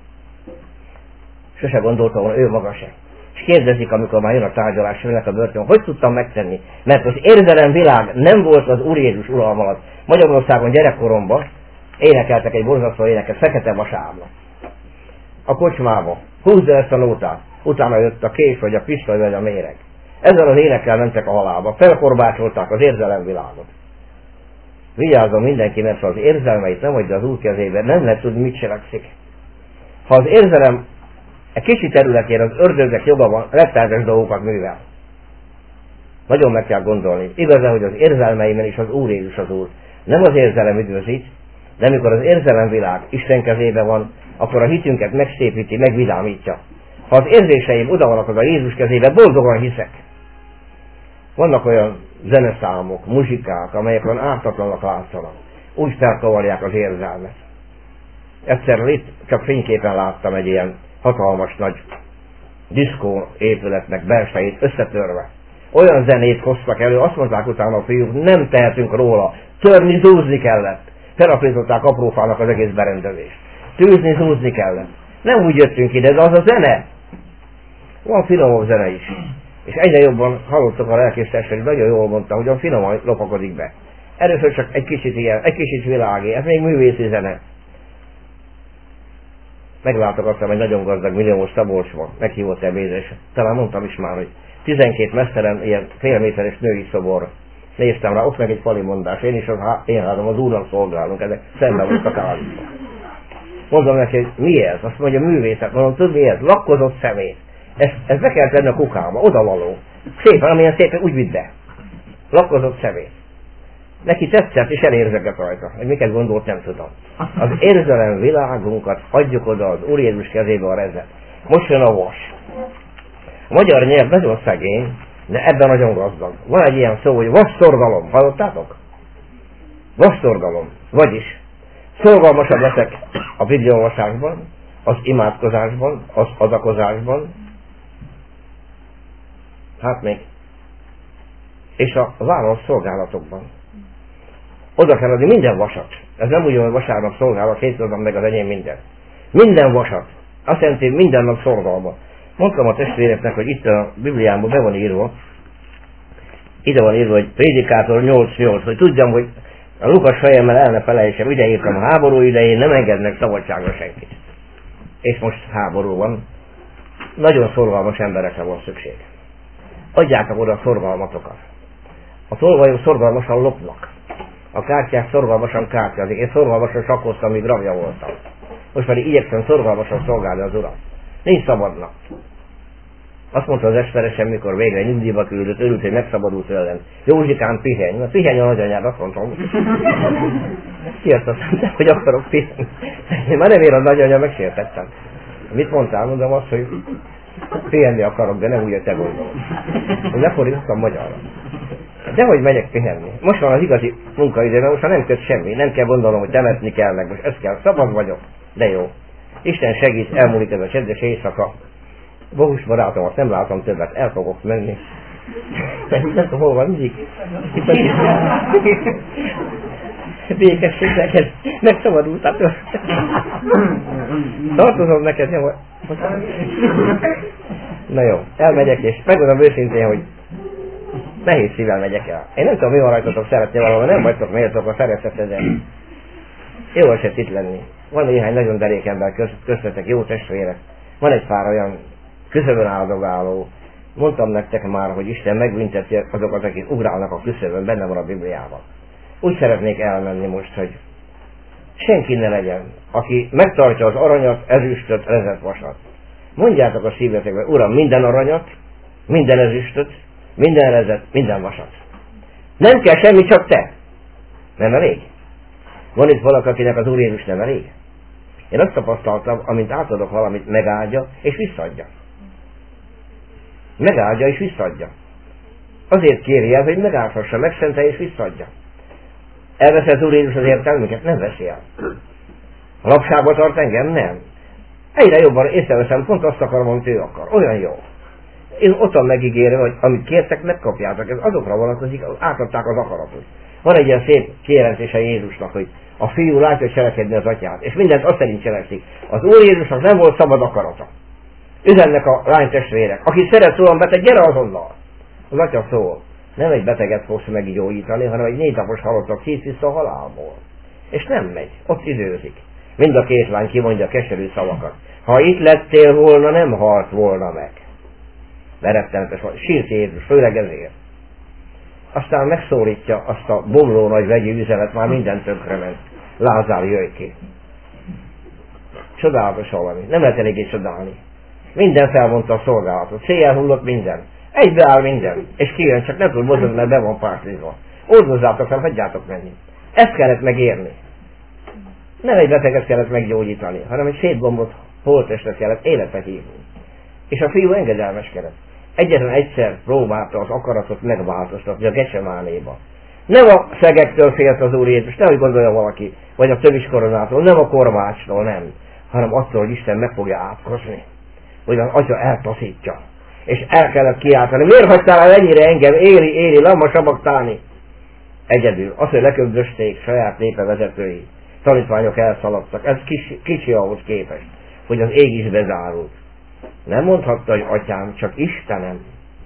[SPEAKER 1] Sose gondoltam volna, ő maga se. És kérdezik, amikor már jön a tárgyalás, jönnek a börtön, hogy tudtam megtenni? Mert az érzelemvilág nem volt az Úr Jézus uralma alatt. Magyarországon gyerekkoromban énekeltek egy borzasztó éneket, Fekete Vasárnap. A kocsmába. Húzd el ezt a nótát. Utána jött a kés, vagy a pisztoly, vagy a méreg. Ezzel az énekkel mentek a halálba. Felkorbácsolták az érzelemvilágot. Vigyázzon mindenki, mert az érzelmeit nem hagyja az Úr kezébe, nem lehet tudni, mit cselekszik. Ha az érzelem egy kicsi területén az ördögnek joga van, rettenetes dolgokat művel. Nagyon meg kell gondolni. Igaz, hogy az érzelmeimen is az Úr Jézus az Úr. Nem az érzelem üdvözít, de amikor az érzelemvilág Isten kezébe van, akkor a hitünket megszépíti, megvidámítja. Ha az érzéseim oda vannak az a Jézus kezébe, boldogan hiszek. Vannak olyan zeneszámok, muzsikák, amelyek olyan ártatlanak látszanak. Úgy felkavarják az érzelmet. Egyszer itt csak fényképen láttam egy ilyen hatalmas nagy diszkó épületnek belsejét összetörve. Olyan zenét hoztak elő, azt mondták utána a fiúk, nem tehetünk róla. Törni, zúzni kellett. Felapították aprófának az egész berendezést. Tűzni, zúzni kellett. Nem úgy jöttünk ide, de az a zene. Van finomabb zene is. És egyre jobban hallottak a lelkésztestre, hogy nagyon jól mondta, hogyan finoman lopakodik be. Először csak egy kicsit ilyen, egy kicsit világé, ez még művészi zene. Meglátogattam egy nagyon gazdag milliómos Szabolcsban, meghívott ebédre, talán mondtam is már, hogy 12 mesztelen, ilyen félméteres női szobor. Néztem rá, ott meg egy fali mondás, én is én házom, az Úrnak szolgálunk, ezek szemben voltak állítva. Mondom neki, hogy mi ez? Azt mondja, művészet. Mondom, tudod mi ez? Lakkozott szemét. Ez be kell tenni a kukába, odavaló. Szépen, amilyen szépen, úgy vidd be. Lakkozott szemét. Neki tetszett, és elérzeket rajta. Hogy miket gondolt, nem tudom. Az érzelem világunkat adjuk oda az Úr Jézus kezébe a rezet. Most jön a vas. A magyar nyelv nagyon szegény, de ebben nagyon gazdag. Van egy ilyen szó, hogy vasszorgalom. Hallottátok? Vasszorgalom. Vagyis szorgalmasabb leszek a bibliaolvasásban, az imádkozásban, az adakozásban, hát még, és a válasz szolgálatokban. Oda kell adni minden vasat. Ez nem úgy, hogy vasárnap szolgálat, hétköznap meg az enyém minden. Minden vasat. Azt jelenti, minden nap szolgálva. Mondtam a testvéreknek, hogy itt a Bibliámban be van írva, ide van írva, hogy Prédikátor 8.8, hogy tudjam, hogy a Lukas fejemmel el ne felejtsem, ide írtam, a háború idején nem engednek szabadságra senkit. És most háború van. Nagyon szorgalmas emberekre van szükség. Adjátok oda a szorgalmatokat. A tolvajok szorgalmasan lopnak. A kártyák szorgalmasan kártyázik. Én szorgalmasan sakkoztam, míg rabja voltam. Most pedig igyekszem szorgalmasan szolgálni az Urat. Nincs szabadnak. Azt mondta az esperesem, mikor végre nyugdíjba küldött, örült, hogy megszabadult tőlem. Józsikám, pihenj. Na pihenj a nagyanyád, azt mondtam. Sziasztok, hogy akarok pihenni. Én már nem ér a nagyanya, megsértettem. Mit mondtál? Mondom azt, hogy pihenni akarok, de nem úgy, hogy te gondolod. Lefordítottam magyarra. Dehogy megyek pihenni. Most van az igazi munkaidő, mert most már nem köt semmi. Nem kell gondolnom, hogy temetni kell meg. Most ez kell. Szabad vagyok. De jó. Isten segít, elmúlik ez a csendes éjszaka. Bohus barátomat nem látom többet, el fogok menni. Nem tudom, hol van, mindig. Békesség neked, megszabadultál tőle. Tartozom neked, jó? Na jó, elmegyek, és megmondom őszintén, hogy nehéz szívvel megyek el. Én nem tudom, mi van rajtatok szeretni valahol, nem vagytok méltók a szeretetedre. Jó esett itt lenni. Van néhány nagyon derék ember köztetek, jó testvérek. Van egy pár olyan küszöbön áldogáló. Mondtam nektek már, hogy Isten megbünteti azokat, akik ugrálnak a küszöbön, benne van a Bibliában. Úgy szeretnék elmenni most, hogy senki ne legyen, aki megtartja az aranyat, ezüstöt, rezet, vasat. Mondjátok a szívetekbe, Uram, minden aranyat, minden ezüstöt, minden rezet, minden vasat. Nem kell semmi, csak te. Nem elég? Van itt valaki, akinek az Úr Jézus nem elég? Én azt tapasztaltam, amint átadok valamit, megáldja és visszaadja. Megáldja és visszaadja. Azért kéri el, hogy megáldhassa, megszentelje és visszaadja. Elveszi az Úr Jézus az értelmüket? Nem veszi el. A lapsába tart engem? Nem. Egyre jobban észreveszem, pont azt akarom, amit ő akar. Olyan jó. Én ottan megígérem, hogy amit kértek, megkapjátok. Ez azokra vonatkozik, átadták az akaratot. Van egy ilyen szép kijelentése Jézusnak, hogy a fiú látja cselekedni az atyát, és mindent azt szerint cselekszik. Az Úr Jézusnak nem volt szabad akarata. Üzennek a lánytestvérek. Aki szeret szóval beteg, gyere azonnal. Az atya szól. Nem egy beteget fogsz meggyógyítani, hanem egy 4 napos halottat híz vissza a halálból. És nem megy. Ott időzik. Mind a két lány kimondja a keserű szavakat. Ha itt lettél volna, nem halt volna meg. Merettenetes volt. Sírt Jézus, főleg ezért. Aztán megszólítja azt a bomló nagy vegyi üzenet, már minden tönkrement. Lázár, jöjj ki. Csodálatos valami. Nem lehet eléggé csodálni. Minden felmondta a szolgálatot. Széjjel hullott minden. Egybeáll minden. És kijön, csak nem tud mozogni, mert be van pártlizva. Ordozzátok fel, hagyjátok menni. Ezt kellett megérni. Nem egy beteget kellett meggyógyítani, hanem egy szétbombott holttestet kellett életre hívni. És a fiú engedelmeskedett. Egyetlen egyszer próbálta az akaratot megváltoztatni a Getsemánéba. Nem a szegektől félt az Úr Jézus, nehogy gondolja valaki, vagy a tövis koronától, nem a kormácstól, nem, hanem attól, hogy Isten meg fogja átkozni. Hogy az atya eltaszítja. És el kellett kiáltani. Miért hagytál el ennyire engem? Éli, lamma sabaktáni. Egyedül. Az, hogy leköbdösték saját népe vezetői. Tanítványok elszaladtak. Ez kicsi ahhoz képest, hogy az ég is bezárult. Nem mondhatta, hogy atyám, csak Istenem.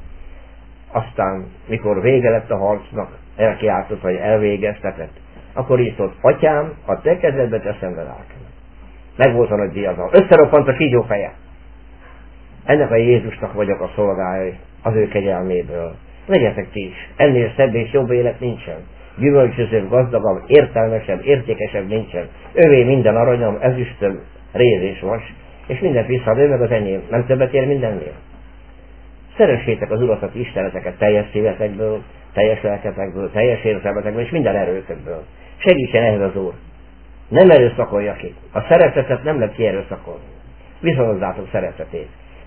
[SPEAKER 1] Aztán, mikor vége lett a harcnak, elkiáltott, hogy elvégeztetett, akkor így szólt, atyám, a te kezedbe teszem be lelkemet. Meg volt a nagy diadal. Összeroppant a kígyó feje. Ennek a Jézusnak vagyok a szolgálói, az ő kegyelméből. Legyetek ti is. Ennél szebb és jobb élet nincsen. Gyümölcsözőbb, gazdagabb, értelmesebb, értékesebb nincsen. Övé minden aranyam, ezüstöm, réz és vas, és mindent visszaad, ő meg az enyém. Nem többet ér mindennél? Szeressétek az Uratot, Isteneteket teljes szívetekből, teljes lelketekből, teljes érzelmetekből, és minden erőtökből. Segítsen ehhez az Úr. Nem erőszakolja ki. A szeretetet nem lehet kierőszakolni. Viszonozzátok szeretetét.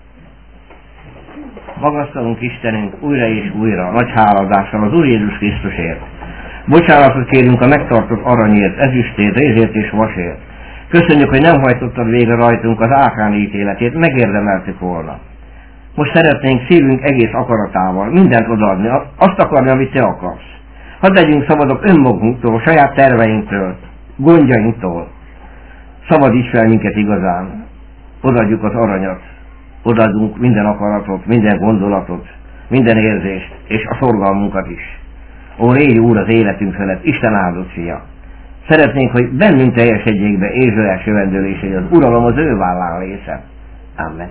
[SPEAKER 1] Magasztalunk Istenünk újra és újra, nagy háladással az Úr Jézus Krisztusért. Bocsánatot kérünk a megtartott aranyért, ezüstért, rézért és vasért. Köszönjük, hogy nem hajtottad végre rajtunk az ákáni ítéletét, megérdemeltük volna. Most szeretnénk szívünk egész akaratával mindent odaadni, azt akarni, amit te akarsz. Hadd legyünk szabadok önmagunktól, saját terveinktől, gondjainktól. Szabadíts fel minket igazán. Odaadjuk az aranyat. Odaadunk minden akaratot, minden gondolatot, minden érzést, és a szorgalmunkat is. Ó, légy Úr az életünk felett, Isten áldott fia! Szeretnénk, hogy bennünk teljesedjék be Ézsaiás jövendőlései, az uralom az ő vállán része. Amen.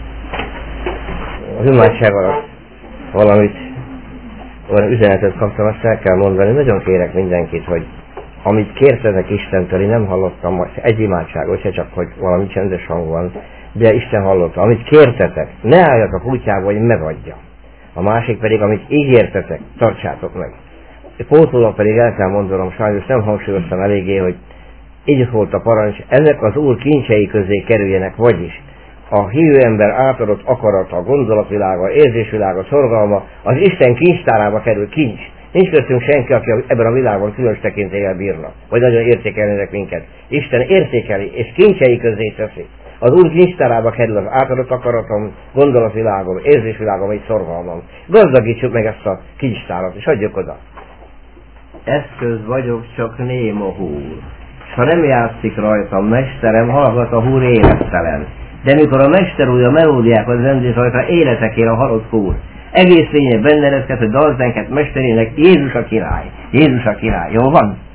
[SPEAKER 1] Az imádság alatt valamit, olyan üzenetet kaptam, azt el kell mondani. Nagyon kérek mindenkit, hogy amit kértetek Istentől, én nem hallottam egy imádságot, se csak, hogy valami csendes hang van, de Isten hallotta. Amit kértetek, ne álljatok útjába, hogy megadja. A másik pedig, amit ígértetek, tartsátok meg. Pótolva pedig el kell mondanom, sajnos nem hangsúlyoztam eléggé, hogy így volt a parancs, ezek az Úr kincsei közé kerüljenek, vagyis a hívő ember átadott akarata, gondolatvilága, érzésvilága, szorgalma, az Isten kincstárába kerül kincs. Nincs köztünk senki, aki ebben a világban különös tekintéllyel bírna, vagy nagyon értékelnének minket. Isten értékeli, és kincsei közé teszi. Az Úr kincstárába kerül az átadott akaratom, gondolatvilágom, érzésvilágom és szorgalmam. Gazdagítsuk meg ezt a kincstárat, és adjuk oda. Eszköz vagyok, csak néma húr. S ha nem játszik rajtam, mesterem, hallgat a húr élettelen. De mikor a mester új a melódiákat rendez rajta, életek ér a halott húr. Egész lényeg benne reszket, hogy dalzenket mesterének Jézus a király. Jézus a király. Jó van?